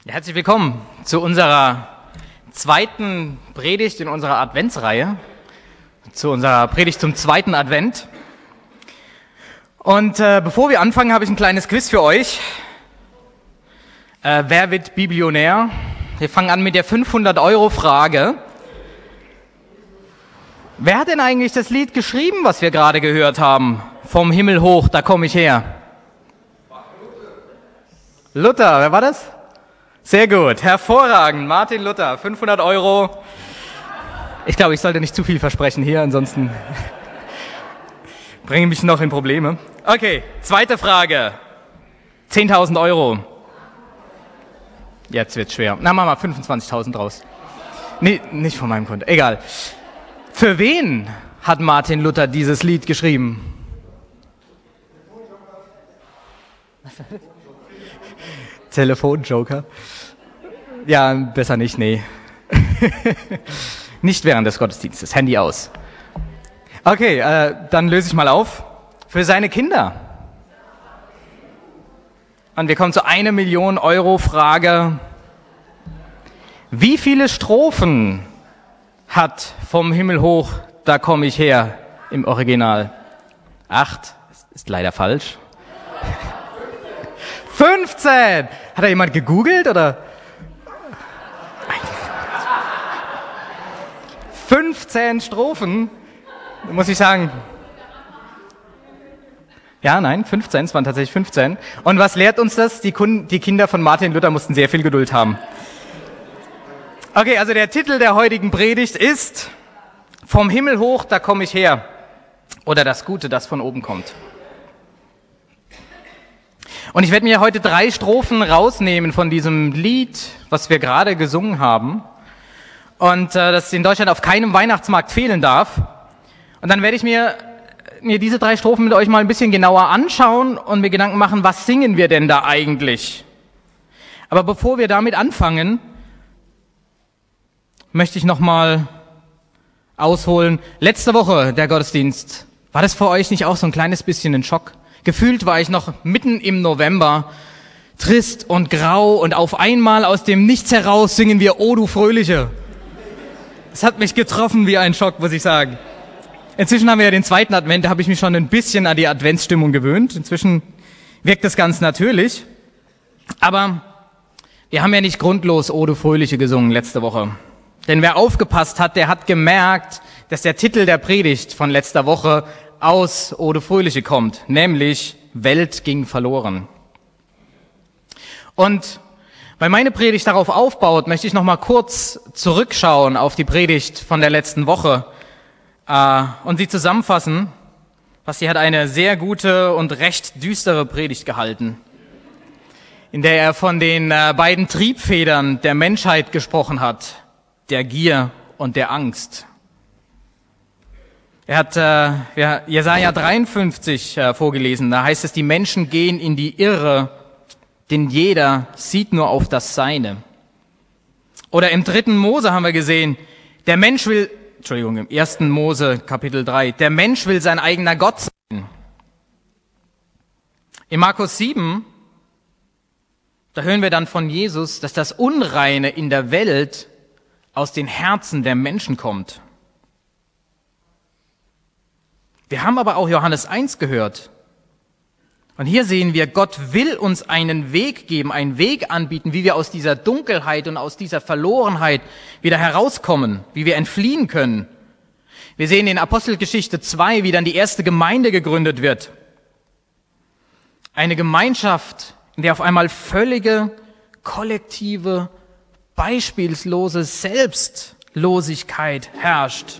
Herzlich willkommen zu unserer zweiten Predigt in unserer Adventsreihe, zu unserer Predigt zum zweiten Advent. Und bevor wir anfangen, habe ich ein kleines Quiz für euch. Wer wird Biblionär? Wir fangen an mit der 500-Euro-Frage. Wer hat denn eigentlich das Lied geschrieben, was wir gerade gehört haben? Vom Himmel hoch, da komme ich her. Luther, wer war das? Sehr gut, hervorragend. Martin Luther, 500 Euro. Ich glaube, ich sollte nicht zu viel versprechen hier, ansonsten bringe ich mich noch in Probleme. Okay, zweite Frage. 10.000 Euro. Jetzt wird's schwer. Na, machen wir 25.000 draus. Nee, nicht von meinem Konto. Egal. Für wen hat Martin Luther dieses Lied geschrieben? Telefonjoker? Ja, besser nicht, nee. Nicht während des Gottesdienstes, Handy aus. Okay, dann löse ich mal auf. Für seine Kinder. Und wir kommen zur 1 Million Euro Frage. Wie viele Strophen hat vom Himmel hoch, da komme ich her im Original? 8, ist leider falsch. 15! Hat da jemand gegoogelt, oder? 15 Strophen, muss ich sagen. Ja, nein, 15, es waren tatsächlich 15. Und was lehrt uns das? Die Kinder von Martin Luther mussten sehr viel Geduld haben. Okay, also der Titel der heutigen Predigt ist Vom Himmel hoch, da komme ich her. Oder das Gute, das von oben kommt. Und ich werde mir heute 3 Strophen rausnehmen von diesem Lied, was wir gerade gesungen haben. Und das in Deutschland auf keinem Weihnachtsmarkt fehlen darf. Und dann werde ich mir diese 3 Strophen mit euch mal ein bisschen genauer anschauen und mir Gedanken machen, was singen wir denn da eigentlich? Aber bevor wir damit anfangen, möchte ich nochmal ausholen. Letzte Woche, der Gottesdienst, war das für euch nicht auch so ein kleines bisschen ein Schock? Gefühlt war ich noch mitten im November, trist und grau, und auf einmal aus dem Nichts heraus singen wir O du Fröhliche. Das hat mich getroffen wie ein Schock, muss ich sagen. Inzwischen haben wir ja den zweiten Advent, da habe ich mich schon ein bisschen an die Adventsstimmung gewöhnt. Inzwischen wirkt das ganz natürlich. Aber wir haben ja nicht grundlos O du Fröhliche gesungen letzte Woche. Denn wer aufgepasst hat, der hat gemerkt, dass der Titel der Predigt von letzter Woche aus O du Fröhliche kommt, nämlich Welt ging verloren. Und weil meine Predigt darauf aufbaut, möchte ich noch mal kurz zurückschauen auf die Predigt von der letzten Woche und sie zusammenfassen. Basti hat eine sehr gute und recht düstere Predigt gehalten, in der er von den beiden Triebfedern der Menschheit gesprochen hat, der Gier und der Angst. Er hat Jesaja 53 vorgelesen, da heißt es, die Menschen gehen in die Irre, denn jeder sieht nur auf das Seine. Oder im 3. Mose haben wir gesehen, im 1. Mose Kapitel 3, der Mensch will sein eigener Gott sein. In Markus 7, da hören wir dann von Jesus, dass das Unreine in der Welt aus den Herzen der Menschen kommt. Wir haben aber auch Johannes 1 gehört. Und hier sehen wir, Gott will uns einen Weg geben, einen Weg anbieten, wie wir aus dieser Dunkelheit und aus dieser Verlorenheit wieder herauskommen, wie wir entfliehen können. Wir sehen in Apostelgeschichte 2, wie dann die erste Gemeinde gegründet wird. Eine Gemeinschaft, in der auf einmal völlige, kollektive, beispiellose Selbstlosigkeit herrscht.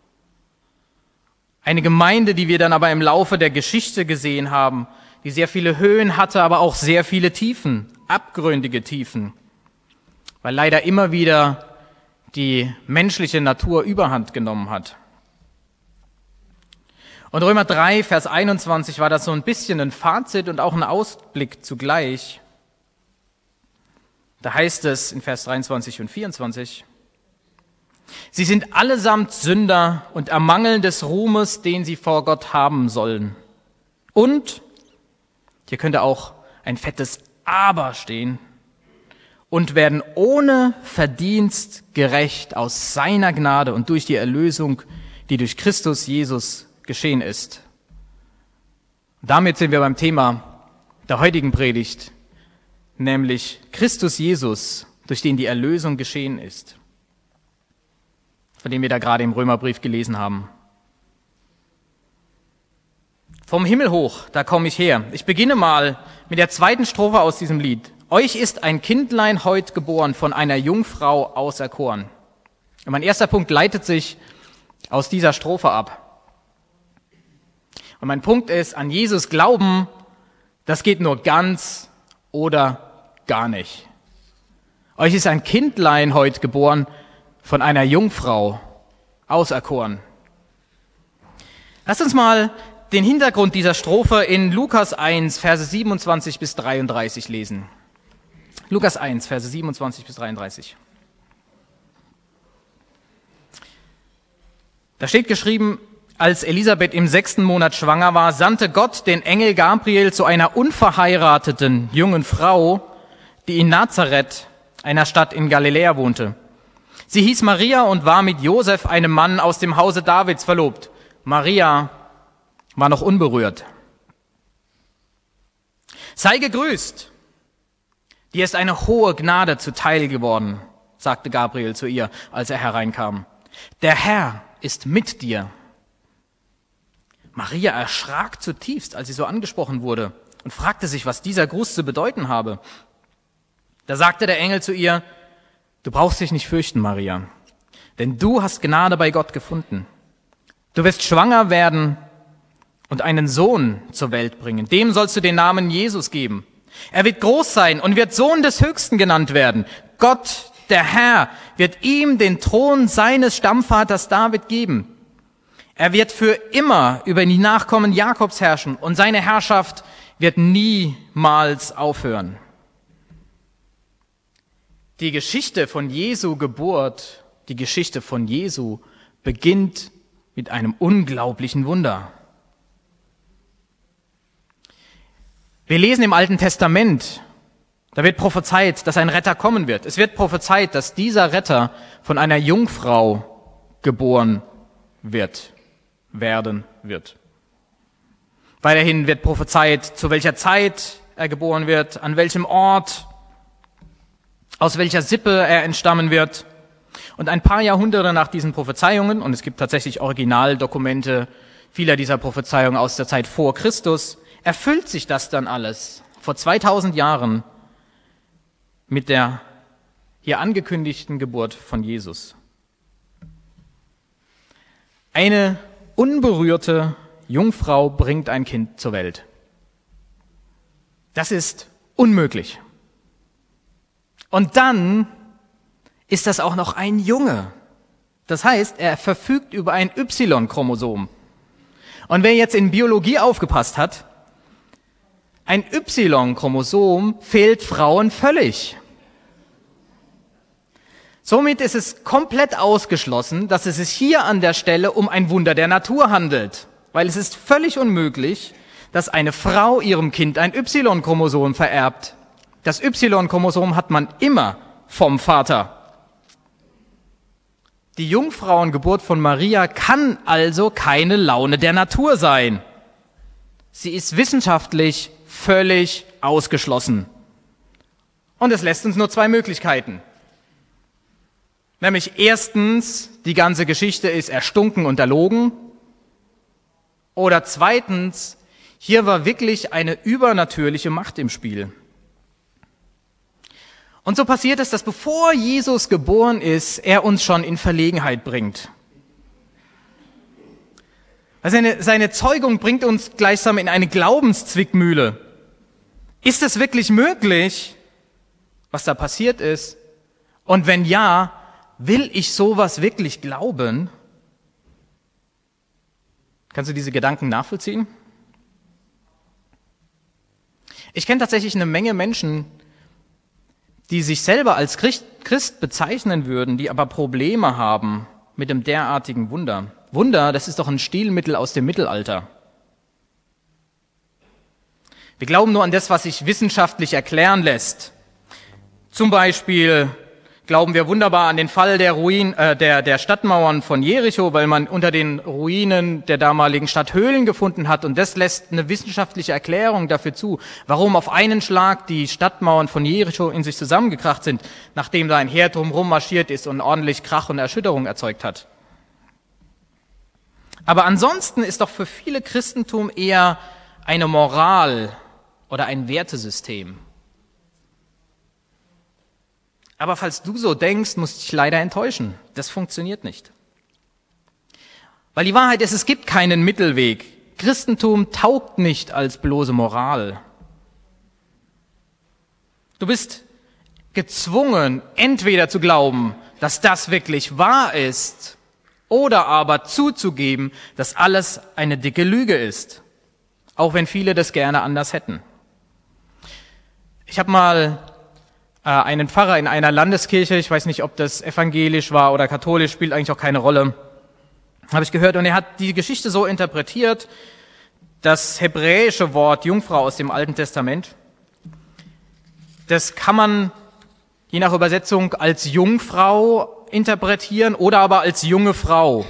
Eine Gemeinde, die wir dann aber im Laufe der Geschichte gesehen haben, die sehr viele Höhen hatte, aber auch sehr viele Tiefen, abgründige Tiefen, weil leider immer wieder die menschliche Natur Überhand genommen hat. Und Römer 3, Vers 21 war das so ein bisschen ein Fazit und auch ein Ausblick zugleich. Da heißt es in Vers 23 und 24, sie sind allesamt Sünder und ermangeln des Ruhmes, den sie vor Gott haben sollen. Und, hier könnte auch ein fettes Aber stehen, und werden ohne Verdienst gerecht aus seiner Gnade und durch die Erlösung, die durch Christus Jesus geschehen ist. Damit sind wir beim Thema der heutigen Predigt, nämlich Christus Jesus, durch den die Erlösung geschehen ist, von dem wir da gerade im Römerbrief gelesen haben. Vom Himmel hoch, da komme ich her. Ich beginne mal mit der zweiten Strophe aus diesem Lied. Euch ist ein Kindlein heut geboren, von einer Jungfrau auserkoren. Und mein erster Punkt leitet sich aus dieser Strophe ab. Und mein Punkt ist, an Jesus glauben, das geht nur ganz oder gar nicht. Euch ist ein Kindlein heut geboren, von einer Jungfrau auserkoren. Lasst uns mal den Hintergrund dieser Strophe in Lukas 1, Verse 27 bis 33 lesen. Lukas 1, Verse 27 bis 33. Da steht geschrieben, als Elisabeth im 6. Monat schwanger war, sandte Gott den Engel Gabriel zu einer unverheirateten jungen Frau, die in Nazareth, einer Stadt in Galiläa, wohnte. Sie hieß Maria und war mit Josef, einem Mann aus dem Hause Davids, verlobt. Maria war noch unberührt. Sei gegrüßt, dir ist eine hohe Gnade zuteil geworden, sagte Gabriel zu ihr, als er hereinkam. Der Herr ist mit dir. Maria erschrak zutiefst, als sie so angesprochen wurde und fragte sich, was dieser Gruß zu bedeuten habe. Da sagte der Engel zu ihr, du brauchst dich nicht fürchten, Maria, denn du hast Gnade bei Gott gefunden. Du wirst schwanger werden und einen Sohn zur Welt bringen. Dem sollst du den Namen Jesus geben. Er wird groß sein und wird Sohn des Höchsten genannt werden. Gott, der Herr, wird ihm den Thron seines Stammvaters David geben. Er wird für immer über die Nachkommen Jakobs herrschen und seine Herrschaft wird niemals aufhören. Die Geschichte von Jesu Geburt, die Geschichte von Jesu beginnt mit einem unglaublichen Wunder. Wir lesen im Alten Testament, da wird prophezeit, dass ein Retter kommen wird. Es wird prophezeit, dass dieser Retter von einer Jungfrau geboren werden wird. Weiterhin wird prophezeit, zu welcher Zeit er geboren wird, an welchem Ort, aus welcher Sippe er entstammen wird. Und ein paar Jahrhunderte nach diesen Prophezeiungen, und es gibt tatsächlich Originaldokumente vieler dieser Prophezeiungen aus der Zeit vor Christus, erfüllt sich das dann alles vor 2000 Jahren mit der hier angekündigten Geburt von Jesus. Eine unberührte Jungfrau bringt ein Kind zur Welt. Das ist unmöglich. Und dann ist das auch noch ein Junge. Das heißt, er verfügt über ein Y-Chromosom. Und wer jetzt in Biologie aufgepasst hat, ein Y-Chromosom fehlt Frauen völlig. Somit ist es komplett ausgeschlossen, dass es sich hier an der Stelle um ein Wunder der Natur handelt. Weil es ist völlig unmöglich, dass eine Frau ihrem Kind ein Y-Chromosom vererbt. Das Y-Chromosom hat man immer vom Vater. Die Jungfrauengeburt von Maria kann also keine Laune der Natur sein. Sie ist wissenschaftlich völlig ausgeschlossen. Und es lässt uns nur zwei Möglichkeiten. Nämlich erstens, die ganze Geschichte ist erstunken und erlogen. Oder zweitens, hier war wirklich eine übernatürliche Macht im Spiel. Und so passiert es, dass bevor Jesus geboren ist, er uns schon in Verlegenheit bringt. Also seine Zeugung bringt uns gleichsam in eine Glaubenszwickmühle. Ist es wirklich möglich, was da passiert ist? Und wenn ja, will ich sowas wirklich glauben? Kannst du diese Gedanken nachvollziehen? Ich kenne tatsächlich eine Menge Menschen, die sich selber als Christ bezeichnen würden, die aber Probleme haben mit einem derartigen Wunder. Wunder, das ist doch ein Stilmittel aus dem Mittelalter. Wir glauben nur an das, was sich wissenschaftlich erklären lässt. Zum Beispiel glauben wir wunderbar an den Fall der Stadtmauern von Jericho, weil man unter den Ruinen der damaligen Stadt Höhlen gefunden hat. Und das lässt eine wissenschaftliche Erklärung dafür zu, warum auf einen Schlag die Stadtmauern von Jericho in sich zusammengekracht sind, nachdem da ein Heer drumherum marschiert ist und ordentlich Krach und Erschütterung erzeugt hat. Aber ansonsten ist doch für viele Christentum eher eine Moral oder ein Wertesystem. Aber falls du so denkst, muss ich dich leider enttäuschen. Das funktioniert nicht. Weil die Wahrheit ist, es gibt keinen Mittelweg. Christentum taugt nicht als bloße Moral. Du bist gezwungen, entweder zu glauben, dass das wirklich wahr ist, oder aber zuzugeben, dass alles eine dicke Lüge ist. Auch wenn viele das gerne anders hätten. Ich habe mal einen Pfarrer in einer Landeskirche, ich weiß nicht, ob das evangelisch war oder katholisch, spielt eigentlich auch keine Rolle, habe ich gehört, und er hat die Geschichte so interpretiert, das hebräische Wort Jungfrau aus dem Alten Testament, das kann man je nach Übersetzung als Jungfrau interpretieren oder aber als junge Frau.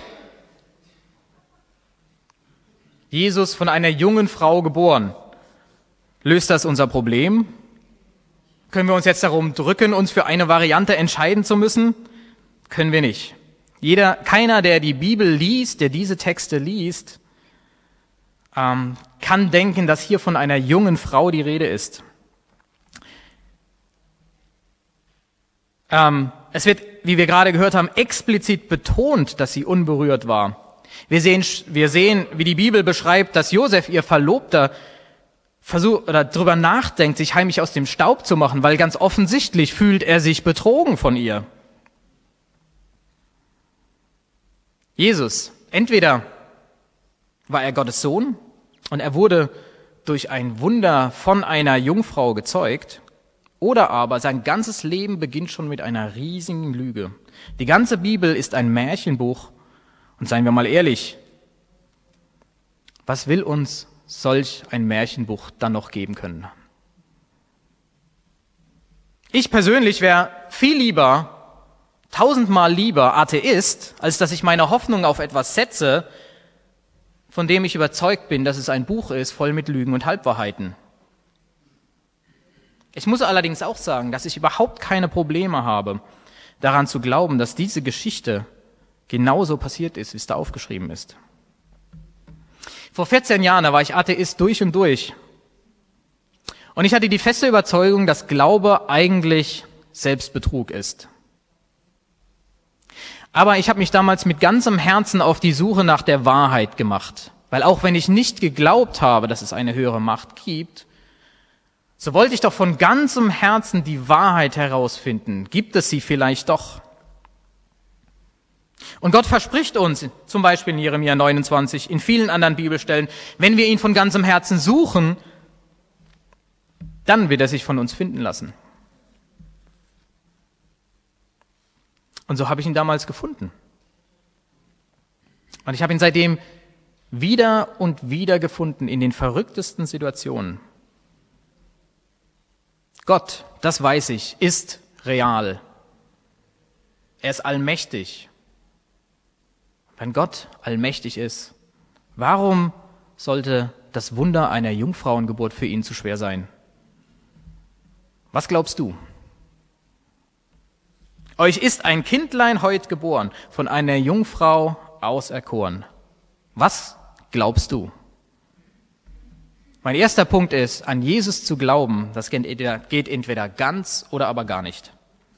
Jesus von einer jungen Frau geboren. Löst das unser Problem? Können wir uns jetzt darum drücken, uns für eine Variante entscheiden zu müssen? Können wir nicht. Keiner, der die Bibel liest, der diese Texte liest, kann denken, dass hier von einer jungen Frau die Rede ist. Es wird, wie wir gerade gehört haben, explizit betont, dass sie unberührt war. Wir sehen, wie die Bibel beschreibt, dass Josef, ihr Verlobter, versucht oder drüber nachdenkt, sich heimlich aus dem Staub zu machen, weil ganz offensichtlich fühlt er sich betrogen von ihr. Jesus, entweder war er Gottes Sohn und er wurde durch ein Wunder von einer Jungfrau gezeugt, oder aber sein ganzes Leben beginnt schon mit einer riesigen Lüge. Die ganze Bibel ist ein Märchenbuch und seien wir mal ehrlich, was will uns solch ein Märchenbuch dann noch geben können? Ich persönlich wäre viel lieber, 1000-mal lieber Atheist, als dass ich meine Hoffnung auf etwas setze, von dem ich überzeugt bin, dass es ein Buch ist, voll mit Lügen und Halbwahrheiten. Ich muss allerdings auch sagen, dass ich überhaupt keine Probleme habe, daran zu glauben, dass diese Geschichte genauso passiert ist, wie es da aufgeschrieben ist. Vor 14 Jahren, da war ich Atheist durch und durch. Und ich hatte die feste Überzeugung, dass Glaube eigentlich Selbstbetrug ist. Aber ich habe mich damals mit ganzem Herzen auf die Suche nach der Wahrheit gemacht. Weil auch wenn ich nicht geglaubt habe, dass es eine höhere Macht gibt, so wollte ich doch von ganzem Herzen die Wahrheit herausfinden. Gibt es sie vielleicht doch? Und Gott verspricht uns, zum Beispiel in Jeremia 29, in vielen anderen Bibelstellen, wenn wir ihn von ganzem Herzen suchen, dann wird er sich von uns finden lassen. Und so habe ich ihn damals gefunden. Und ich habe ihn seitdem wieder und wieder gefunden in den verrücktesten Situationen. Gott, das weiß ich, ist real. Er ist allmächtig. Wenn Gott allmächtig ist, warum sollte das Wunder einer Jungfrauengeburt für ihn zu schwer sein? Was glaubst du? Euch ist ein Kindlein heut geboren, von einer Jungfrau auserkoren. Was glaubst du? Mein erster Punkt ist, an Jesus zu glauben, das geht entweder ganz oder aber gar nicht.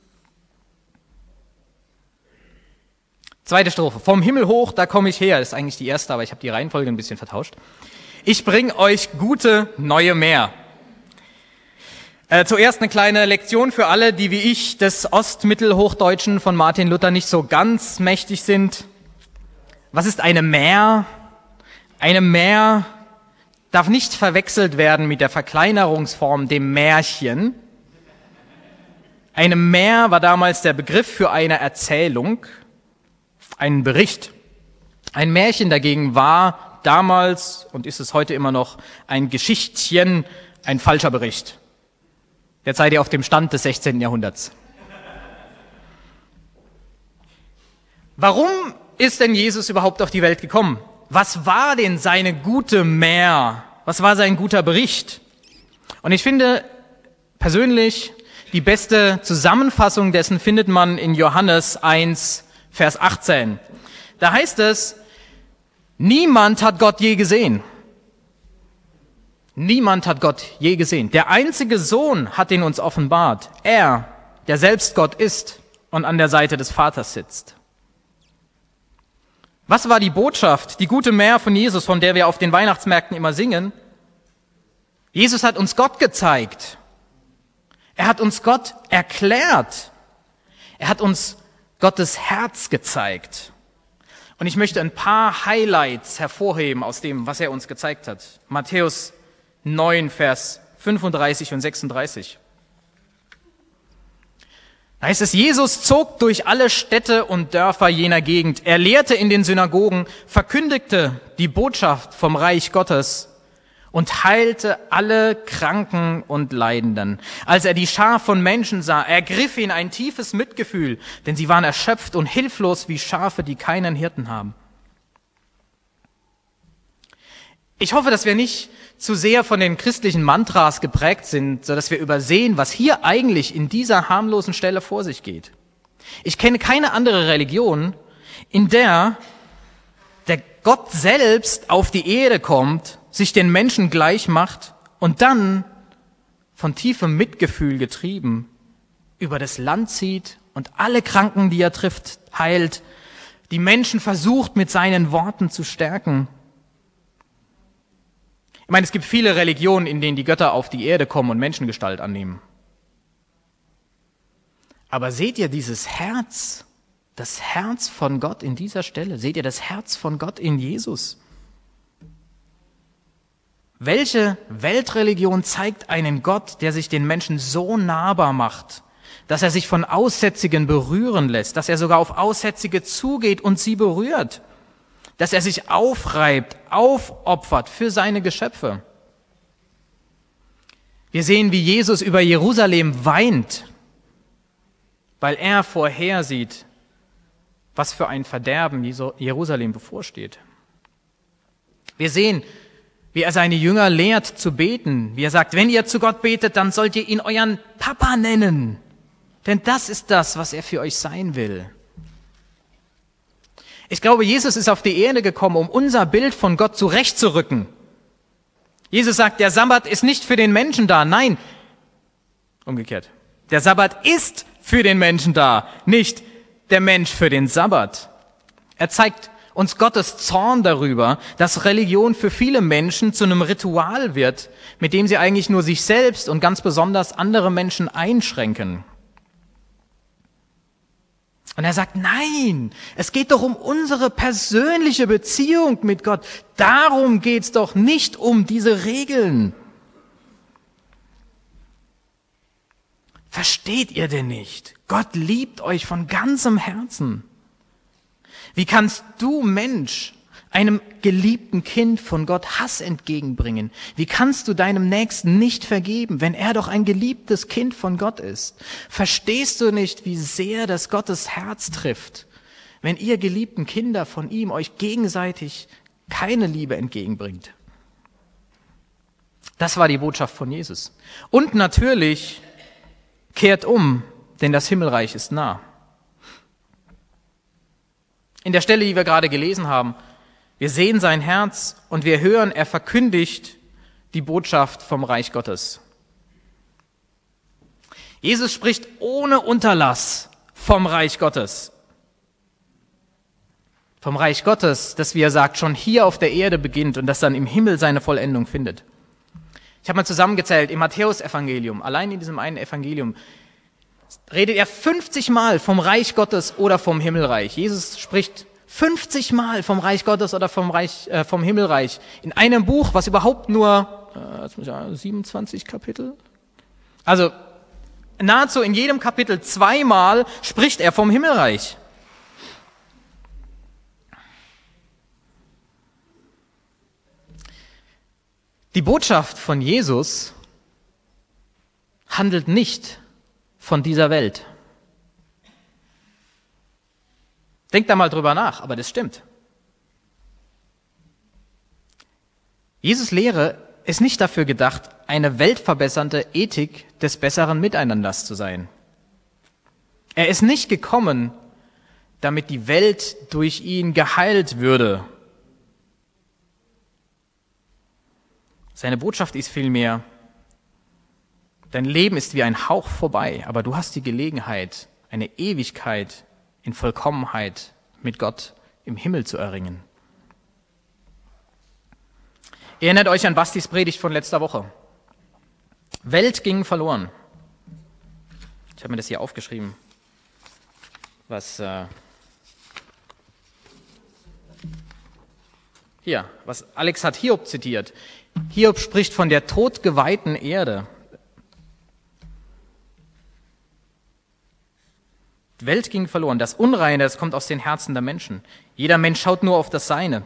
Zweite Strophe. Vom Himmel hoch, da komme ich her. Das ist eigentlich die erste, aber ich habe die Reihenfolge ein bisschen vertauscht. Ich bringe euch gute neue Meer. Zuerst eine kleine Lektion für alle, die wie ich des Ostmittelhochdeutschen von Martin Luther nicht so ganz mächtig sind. Was ist eine Mär? Eine Mär darf nicht verwechselt werden mit der Verkleinerungsform dem Märchen. Eine Mär war damals der Begriff für eine Erzählung, einen Bericht. Ein Märchen dagegen war damals und ist es heute immer noch ein Geschichtchen, ein falscher Bericht. Jetzt seid ihr auf dem Stand des 16. Jahrhunderts. Warum ist denn Jesus überhaupt auf die Welt gekommen? Was war denn seine gute Mär? Was war sein guter Bericht? Und ich finde persönlich, die beste Zusammenfassung dessen findet man in Johannes 1, Vers 18. Da heißt es, niemand hat Gott je gesehen. Niemand hat Gott je gesehen. Der einzige Sohn hat ihn uns offenbart. Er, der selbst Gott ist und an der Seite des Vaters sitzt. Was war die Botschaft, die gute Mär von Jesus, von der wir auf den Weihnachtsmärkten immer singen? Jesus hat uns Gott gezeigt. Er hat uns Gott erklärt. Er hat uns Gottes Herz gezeigt. Und ich möchte ein paar Highlights hervorheben aus dem, was er uns gezeigt hat. Matthäus 9, Vers 35 und 36. Da heißt es, Jesus zog durch alle Städte und Dörfer jener Gegend. Er lehrte in den Synagogen, verkündigte die Botschaft vom Reich Gottes und heilte alle Kranken und Leidenden. Als er die Schar von Menschen sah, ergriff ihn ein tiefes Mitgefühl, denn sie waren erschöpft und hilflos wie Schafe, die keinen Hirten haben. Ich hoffe, dass wir nicht zu sehr von den christlichen Mantras geprägt sind, sodass wir übersehen, was hier eigentlich in dieser harmlosen Stelle vor sich geht. Ich kenne keine andere Religion, in der der Gott selbst auf die Erde kommt, sich den Menschen gleich macht und dann von tiefem Mitgefühl getrieben über das Land zieht und alle Kranken, die er trifft, heilt, die Menschen versucht mit seinen Worten zu stärken. Ich meine, es gibt viele Religionen, in denen die Götter auf die Erde kommen und Menschengestalt annehmen. Aber seht ihr dieses Herz, das Herz von Gott in dieser Stelle? Seht ihr das Herz von Gott in Jesus? Welche Weltreligion zeigt einen Gott, der sich den Menschen so nahbar macht, dass er sich von Aussätzigen berühren lässt, dass er sogar auf Aussätzige zugeht und sie berührt? Dass er sich aufreibt, aufopfert für seine Geschöpfe. Wir sehen, wie Jesus über Jerusalem weint, weil er vorhersieht, was für ein Verderben Jerusalem bevorsteht. Wir sehen, wie er seine Jünger lehrt zu beten, wie er sagt, wenn ihr zu Gott betet, dann sollt ihr ihn euren Papa nennen, denn das ist das, was er für euch sein will. Ich glaube, Jesus ist auf die Erde gekommen, um unser Bild von Gott zurechtzurücken. Jesus sagt, der Sabbat ist nicht für den Menschen da. Nein, umgekehrt. Der Sabbat ist für den Menschen da, nicht der Mensch für den Sabbat. Er zeigt uns Gottes Zorn darüber, dass Religion für viele Menschen zu einem Ritual wird, mit dem sie eigentlich nur sich selbst und ganz besonders andere Menschen einschränken. Und er sagt, nein, es geht doch um unsere persönliche Beziehung mit Gott. Darum geht's doch, nicht um diese Regeln. Versteht ihr denn nicht? Gott liebt euch von ganzem Herzen. Wie kannst du, Mensch, einem geliebten Kind von Gott Hass entgegenbringen? Wie kannst du deinem Nächsten nicht vergeben, wenn er doch ein geliebtes Kind von Gott ist? Verstehst du nicht, wie sehr das Gottes Herz trifft, wenn ihr geliebten Kinder von ihm euch gegenseitig keine Liebe entgegenbringt? Das war die Botschaft von Jesus. Und natürlich, kehrt um, denn das Himmelreich ist nah. In der Stelle, die wir gerade gelesen haben, wir sehen sein Herz und wir hören, er verkündigt die Botschaft vom Reich Gottes. Jesus spricht ohne Unterlass vom Reich Gottes. Vom Reich Gottes, das, wie er sagt, schon hier auf der Erde beginnt und das dann im Himmel seine Vollendung findet. Ich habe mal zusammengezählt, im Matthäus-Evangelium, allein in diesem einen Evangelium, redet er 50 Mal vom Reich Gottes oder vom Himmelreich. Jesus spricht 50 Mal vom Reich Gottes oder vom Himmelreich in einem Buch, was überhaupt nur 27 Kapitel. Also nahezu in jedem Kapitel 2-mal spricht er vom Himmelreich. Die Botschaft von Jesus handelt nicht von dieser Welt. Denkt da mal drüber nach, aber das stimmt. Jesus' Lehre ist nicht dafür gedacht, eine weltverbessernde Ethik des besseren Miteinanders zu sein. Er ist nicht gekommen, damit die Welt durch ihn geheilt würde. Seine Botschaft ist vielmehr, dein Leben ist wie ein Hauch vorbei, aber du hast die Gelegenheit, eine Ewigkeit in Vollkommenheit mit Gott im Himmel zu erringen. Ihr erinnert euch an Bastis Predigt von letzter Woche. Welt ging verloren. Ich habe mir das hier aufgeschrieben, was Alex hat Hiob zitiert. Hiob spricht von der totgeweihten Erde. Die Welt ging verloren. Das Unreine, das kommt aus den Herzen der Menschen. Jeder Mensch schaut nur auf das Seine.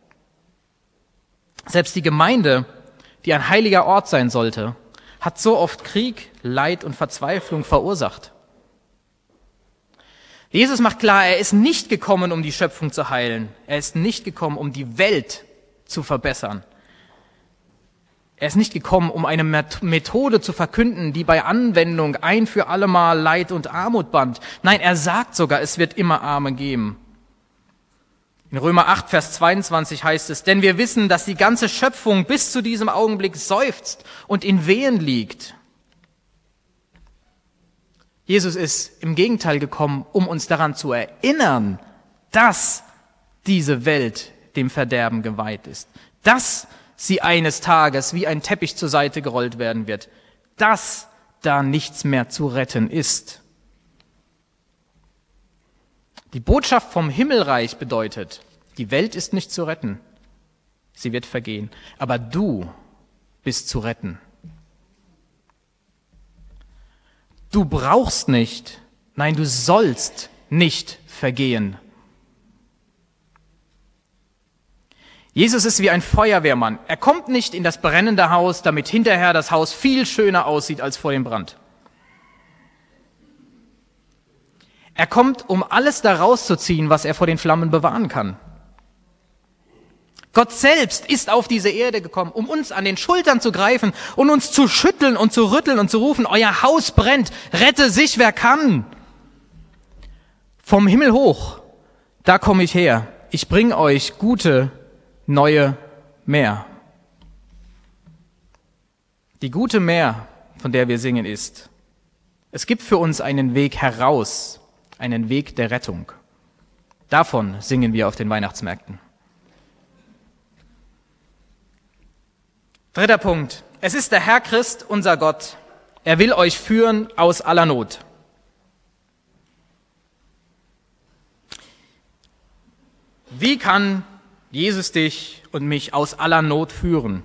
Selbst die Gemeinde, die ein heiliger Ort sein sollte, hat so oft Krieg, Leid und Verzweiflung verursacht. Jesus macht klar, er ist nicht gekommen, um die Schöpfung zu heilen. Er ist nicht gekommen, um die Welt zu verbessern. Er ist nicht gekommen, um eine Methode zu verkünden, die bei Anwendung ein für allemal Leid und Armut bannt. Nein, er sagt sogar, es wird immer Arme geben. In Römer 8, Vers 22 heißt es, denn wir wissen, dass die ganze Schöpfung bis zu diesem Augenblick seufzt und in Wehen liegt. Jesus ist im Gegenteil gekommen, um uns daran zu erinnern, dass diese Welt dem Verderben geweiht ist, dass sie eines Tages wie ein Teppich zur Seite gerollt werden wird, dass da nichts mehr zu retten ist. Die Botschaft vom Himmelreich bedeutet, die Welt ist nicht zu retten, sie wird vergehen, aber du bist zu retten. Du brauchst nicht, nein, du sollst nicht vergehen. Jesus ist wie ein Feuerwehrmann. Er kommt nicht in das brennende Haus, damit hinterher das Haus viel schöner aussieht als vor dem Brand. Er kommt, um alles da rauszuziehen, was er vor den Flammen bewahren kann. Gott selbst ist auf diese Erde gekommen, um uns an den Schultern zu greifen und uns zu schütteln und zu rütteln und zu rufen, euer Haus brennt, rette sich, wer kann. Vom Himmel hoch, da komme ich her. Ich bringe euch gute, neue Meer. Die gute Meer, von der wir singen, ist, es gibt für uns einen Weg heraus, einen Weg der Rettung. Davon singen wir auf den Weihnachtsmärkten. Dritter Punkt. Es ist der Herr Christ, unser Gott. Er will euch führen aus aller Not. Wie kann Jesus dich und mich aus aller Not führen?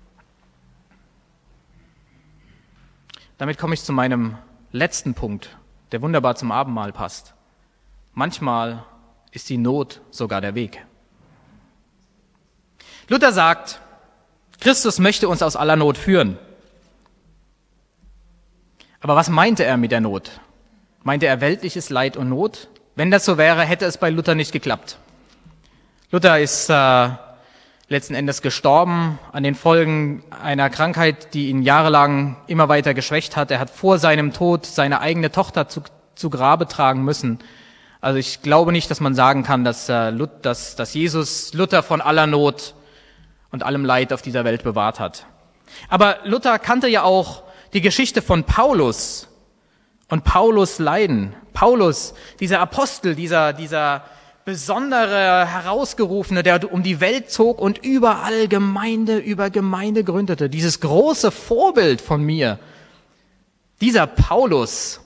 Damit komme ich zu meinem letzten Punkt, der wunderbar zum Abendmahl passt. Manchmal ist die Not sogar der Weg. Luther sagt, Christus möchte uns aus aller Not führen. Aber was meinte er mit der Not? Meinte er weltliches Leid und Not? Wenn das so wäre, hätte es bei Luther nicht geklappt. Luther ist letzten Endes gestorben an den Folgen einer Krankheit, die ihn jahrelang immer weiter geschwächt hat. Er hat vor seinem Tod seine eigene Tochter zu Grabe tragen müssen. Also ich glaube nicht, dass man sagen kann, dass Jesus Luther von aller Not und allem Leid auf dieser Welt bewahrt hat. Aber Luther kannte ja auch die Geschichte von Paulus und Paulus Leiden. Paulus, dieser Apostel, dieser besondere Herausgerufene, der um die Welt zog und überall Gemeinde über Gemeinde gründete. Dieses große Vorbild von mir. Dieser Paulus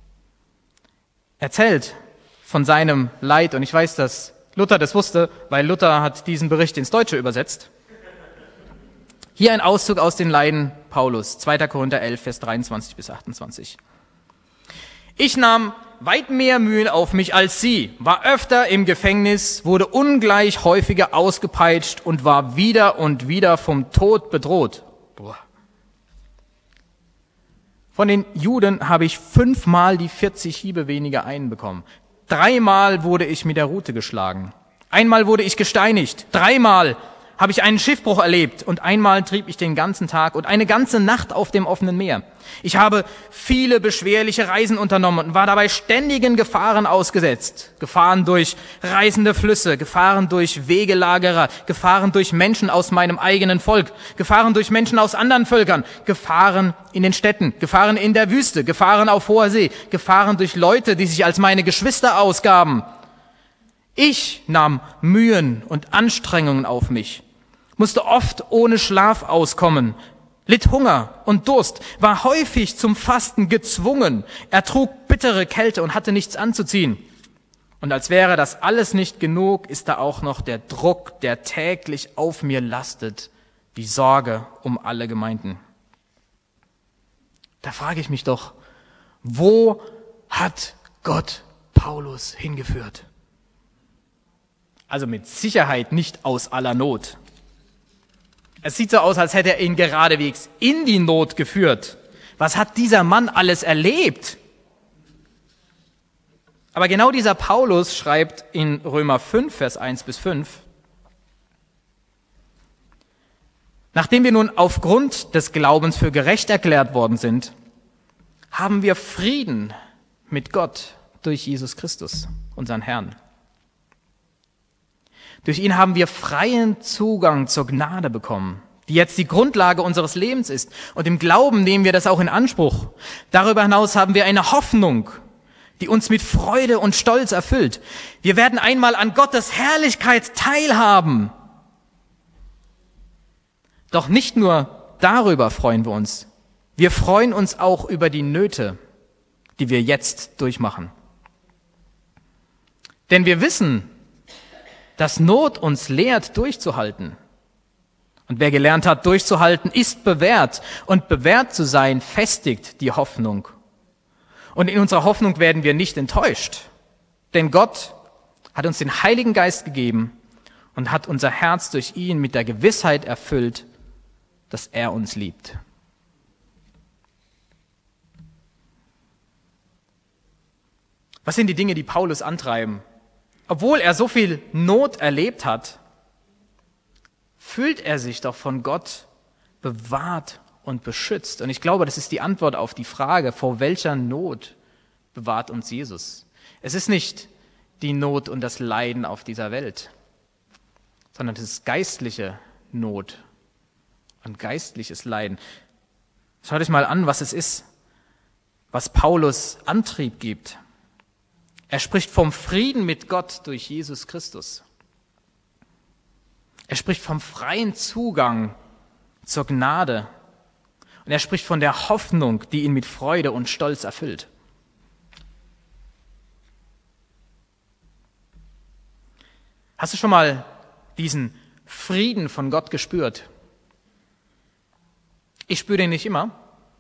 erzählt von seinem Leid. Und ich weiß, dass Luther das wusste, weil Luther hat diesen Bericht ins Deutsche übersetzt. Hier ein Auszug aus den Leiden Paulus, 2. Korinther 11, Vers 23 bis 28. Ich nahm weit mehr Mühen auf mich als sie, war öfter im Gefängnis, wurde ungleich häufiger ausgepeitscht und war wieder und wieder vom Tod bedroht. Von den Juden habe ich 5-mal die 40 Hiebe weniger einbekommen. 3-mal wurde ich mit der Rute geschlagen. 1-mal wurde ich gesteinigt. 3-mal habe ich einen Schiffbruch erlebt und 1-mal trieb ich den ganzen Tag und eine ganze Nacht auf dem offenen Meer. Ich habe viele beschwerliche Reisen unternommen und war dabei ständigen Gefahren ausgesetzt. Gefahren durch reißende Flüsse, Gefahren durch Wegelagerer, Gefahren durch Menschen aus meinem eigenen Volk, Gefahren durch Menschen aus anderen Völkern, Gefahren in den Städten, Gefahren in der Wüste, Gefahren auf hoher See, Gefahren durch Leute, die sich als meine Geschwister ausgaben. Ich nahm Mühen und Anstrengungen auf mich, musste oft ohne Schlaf auskommen, litt Hunger und Durst, war häufig zum Fasten gezwungen, ertrug bittere Kälte und hatte nichts anzuziehen. Und als wäre das alles nicht genug, ist da auch noch der Druck, der täglich auf mir lastet, die Sorge um alle Gemeinden. Da frage ich mich doch, wo hat Gott Paulus hingeführt? Also mit Sicherheit nicht aus aller Not. Es sieht so aus, als hätte er ihn geradewegs in die Not geführt. Was hat dieser Mann alles erlebt? Aber genau dieser Paulus schreibt in Römer 5, Vers 1-5, nachdem wir nun aufgrund des Glaubens für gerecht erklärt worden sind, haben wir Frieden mit Gott durch Jesus Christus, unseren Herrn. Durch ihn haben wir freien Zugang zur Gnade bekommen, die jetzt die Grundlage unseres Lebens ist. Und im Glauben nehmen wir das auch in Anspruch. Darüber hinaus haben wir eine Hoffnung, die uns mit Freude und Stolz erfüllt. Wir werden einmal an Gottes Herrlichkeit teilhaben. Doch nicht nur darüber freuen wir uns. Wir freuen uns auch über die Nöte, die wir jetzt durchmachen. Denn wir wissen, dass Not uns lehrt, durchzuhalten. Und wer gelernt hat, durchzuhalten, ist bewährt. Und bewährt zu sein, festigt die Hoffnung. Und in unserer Hoffnung werden wir nicht enttäuscht. Denn Gott hat uns den Heiligen Geist gegeben und hat unser Herz durch ihn mit der Gewissheit erfüllt, dass er uns liebt. Was sind die Dinge, die Paulus antreiben? Obwohl er so viel Not erlebt hat, fühlt er sich doch von Gott bewahrt und beschützt. Und ich glaube, das ist die Antwort auf die Frage, vor welcher Not bewahrt uns Jesus? Es ist nicht die Not und das Leiden auf dieser Welt, sondern es ist geistliche Not und geistliches Leiden. Schaut euch mal an, was es ist, was Paulus Antrieb gibt. Er spricht vom Frieden mit Gott durch Jesus Christus. Er spricht vom freien Zugang zur Gnade. Und er spricht von der Hoffnung, die ihn mit Freude und Stolz erfüllt. Hast du schon mal diesen Frieden von Gott gespürt? Ich spüre den nicht immer.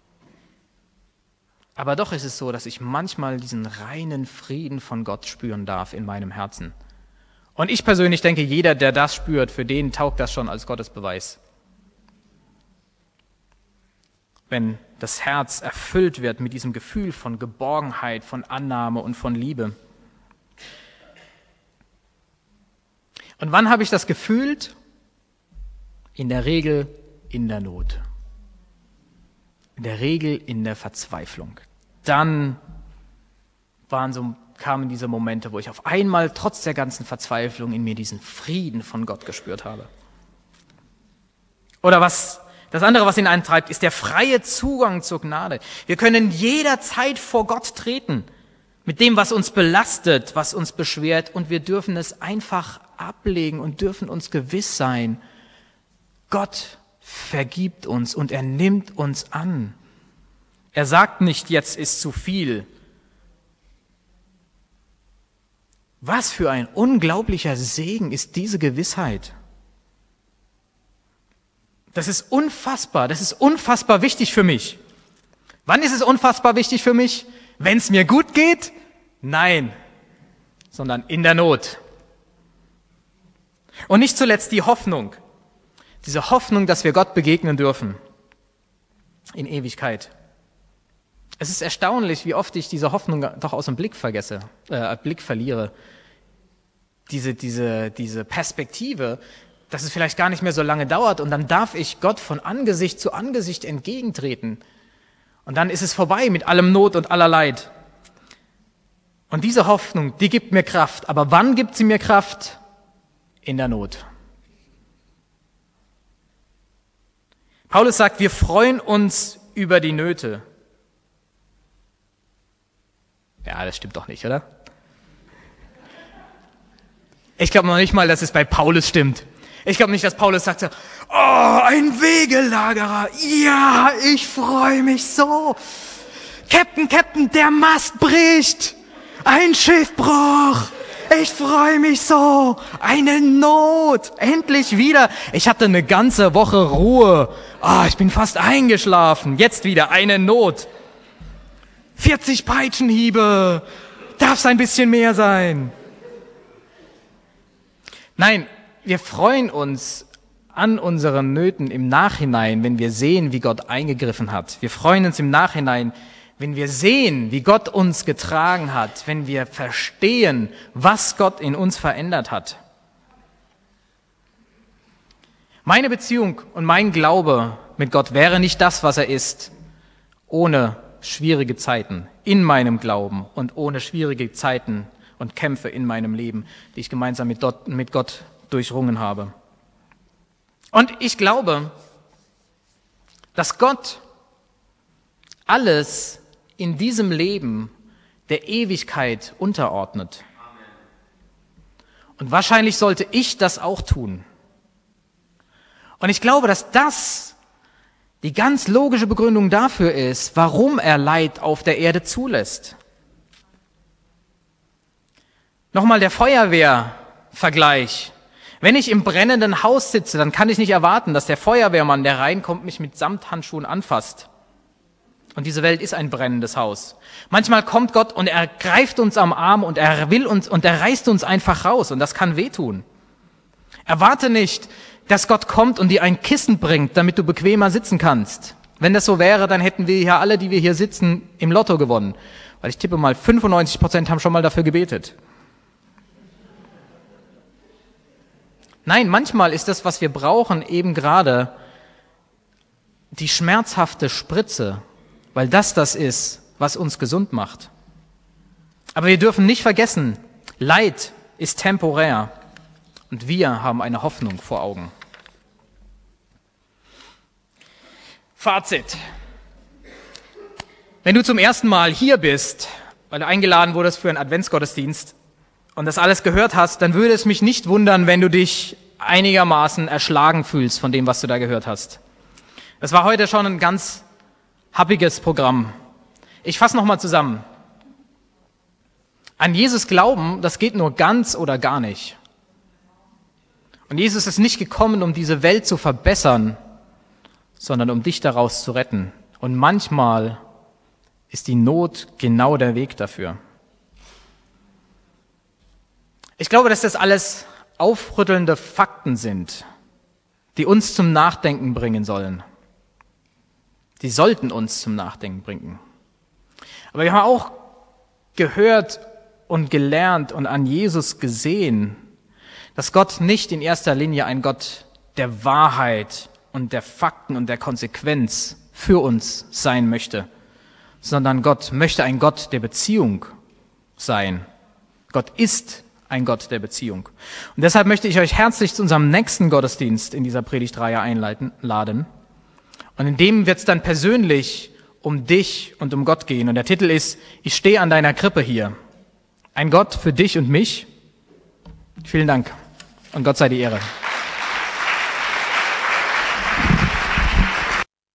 Aber doch ist es so, dass ich manchmal diesen reinen Frieden von Gott spüren darf in meinem Herzen. Und ich persönlich denke, jeder, der das spürt, für den taugt das schon als Gottesbeweis. Wenn das Herz erfüllt wird mit diesem Gefühl von Geborgenheit, von Annahme und von Liebe. Und wann habe ich das gefühlt? In der Regel in der Not. In der Regel in der Verzweiflung. Dann kamen diese Momente, wo ich auf einmal trotz der ganzen Verzweiflung in mir diesen Frieden von Gott gespürt habe. Oder das andere, was ihn antreibt, ist der freie Zugang zur Gnade. Wir können jederzeit vor Gott treten mit dem, was uns belastet, was uns beschwert, und wir dürfen es einfach ablegen und dürfen uns gewiss sein, Gott vergibt uns und er nimmt uns an. Er sagt nicht, jetzt ist zu viel. Was für ein unglaublicher Segen ist diese Gewissheit. Das ist unfassbar wichtig für mich. Wann ist es unfassbar wichtig für mich? Wenn es mir gut geht? Nein, sondern in der Not. Und nicht zuletzt die Hoffnung. Diese Hoffnung, dass wir Gott begegnen dürfen in Ewigkeit. Es ist erstaunlich, wie oft ich diese Hoffnung doch aus dem Blick verliere. Diese Perspektive, dass es vielleicht gar nicht mehr so lange dauert und dann darf ich Gott von Angesicht zu Angesicht entgegentreten. Und dann ist es vorbei mit allem Not und aller Leid. Und diese Hoffnung, die gibt mir Kraft. Aber wann gibt sie mir Kraft? In der Not. Paulus sagt, wir freuen uns über die Nöte. Ja, das stimmt doch nicht, oder? Ich glaube noch nicht mal, dass es bei Paulus stimmt. Ich glaube nicht, dass Paulus sagt so, oh, ein Wegelagerer, ja, ich freue mich so. Captain, der Mast bricht, ein Schiffbruch, ich freue mich so, eine Not, endlich wieder. Ich hatte eine ganze Woche Ruhe, ich bin fast eingeschlafen, jetzt wieder eine Not. 40 Peitschenhiebe, darf es ein bisschen mehr sein? Nein, wir freuen uns an unseren Nöten im Nachhinein, wenn wir sehen, wie Gott eingegriffen hat. Wir freuen uns im Nachhinein, wenn wir sehen, wie Gott uns getragen hat, wenn wir verstehen, was Gott in uns verändert hat. Meine Beziehung und mein Glaube mit Gott wäre nicht das, was er ist, ohne schwierige Zeiten in meinem Glauben und ohne schwierige Zeiten und Kämpfe in meinem Leben, die ich gemeinsam mit Gott durchrungen habe. Und ich glaube, dass Gott alles in diesem Leben der Ewigkeit unterordnet. Und wahrscheinlich sollte ich das auch tun. Und ich glaube, dass das die ganz logische Begründung dafür ist, warum er Leid auf der Erde zulässt. Nochmal der Feuerwehrvergleich. Wenn ich im brennenden Haus sitze, dann kann ich nicht erwarten, dass der Feuerwehrmann, der reinkommt, mich mit Samthandschuhen anfasst. Und diese Welt ist ein brennendes Haus. Manchmal kommt Gott und er greift uns am Arm und er will uns und er reißt uns einfach raus und das kann wehtun. Erwarte nicht, dass Gott kommt und dir ein Kissen bringt, damit du bequemer sitzen kannst. Wenn das so wäre, dann hätten wir ja alle, die wir hier sitzen, im Lotto gewonnen. Weil ich tippe mal, 95% haben schon mal dafür gebetet. Nein, manchmal ist das, was wir brauchen, eben gerade die schmerzhafte Spritze, weil das ist, was uns gesund macht. Aber wir dürfen nicht vergessen, Leid ist temporär und wir haben eine Hoffnung vor Augen. Fazit. Wenn du zum ersten Mal hier bist, weil du eingeladen wurdest für einen Adventsgottesdienst und das alles gehört hast, dann würde es mich nicht wundern, wenn du dich einigermaßen erschlagen fühlst von dem, was du da gehört hast. Das war heute schon ein ganz happiges Programm. Ich fasse nochmal zusammen. An Jesus glauben, das geht nur ganz oder gar nicht. Und Jesus ist nicht gekommen, um diese Welt zu verbessern, sondern um dich daraus zu retten. Und manchmal ist die Not genau der Weg dafür. Ich glaube, dass das alles aufrüttelnde Fakten sind, die uns zum Nachdenken bringen sollen. Die sollten uns zum Nachdenken bringen. Aber wir haben auch gehört und gelernt und an Jesus gesehen, dass Gott nicht in erster Linie ein Gott der Wahrheit und der Fakten und der Konsequenz für uns sein möchte, sondern Gott möchte ein Gott der Beziehung sein. Gott ist ein Gott der Beziehung. Und deshalb möchte ich euch herzlich zu unserem nächsten Gottesdienst in dieser Predigtreihe einladen. Und in dem wird es dann persönlich um dich und um Gott gehen. Und der Titel ist, ich stehe an deiner Krippe hier. Ein Gott für dich und mich. Vielen Dank und Gott sei die Ehre.